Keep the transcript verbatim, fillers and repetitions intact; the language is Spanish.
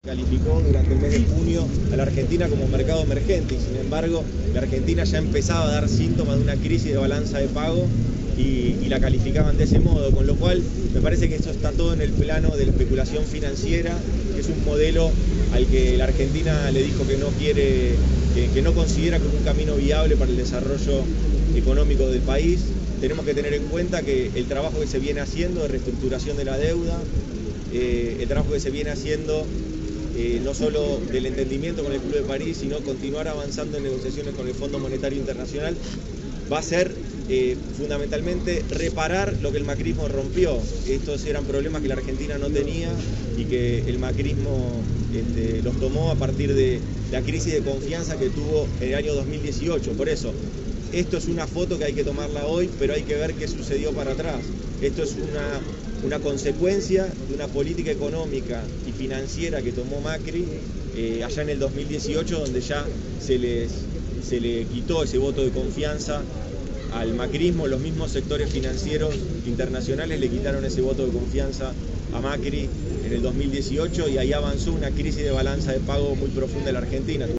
Calificó durante el mes de junio a la Argentina como mercado emergente y sin embargo la Argentina ya empezaba a dar síntomas de una crisis de balanza de pago y, y la calificaban de ese modo, con lo cual me parece que esto está todo en el plano de la especulación financiera, que es un modelo al que la Argentina le dijo que no quiere, que, que no considera como un camino viable para el desarrollo económico del país. Tenemos que tener en cuenta que el trabajo que se viene haciendo de reestructuración de la deuda, eh, el trabajo que se viene haciendo Eh, no solo del entendimiento con el Club de París, sino continuar avanzando en negociaciones con el Fondo Monetario Internacional, va a ser eh, fundamentalmente reparar lo que el macrismo rompió. Estos eran problemas que la Argentina no tenía y que el macrismo este, los tomó a partir de la crisis de confianza que tuvo en el año dos mil dieciocho. Por eso, esto es una foto que hay que tomarla hoy, pero hay que ver qué sucedió para atrás. Esto es una, una consecuencia de una política económica y financiera que tomó Macri eh, allá en el dos mil dieciocho, donde ya se, les, se le quitó ese voto de confianza al macrismo. Los mismos sectores financieros internacionales le quitaron ese voto de confianza a Macri en el dos mil dieciocho y ahí avanzó una crisis de balanza de pago muy profunda en la Argentina.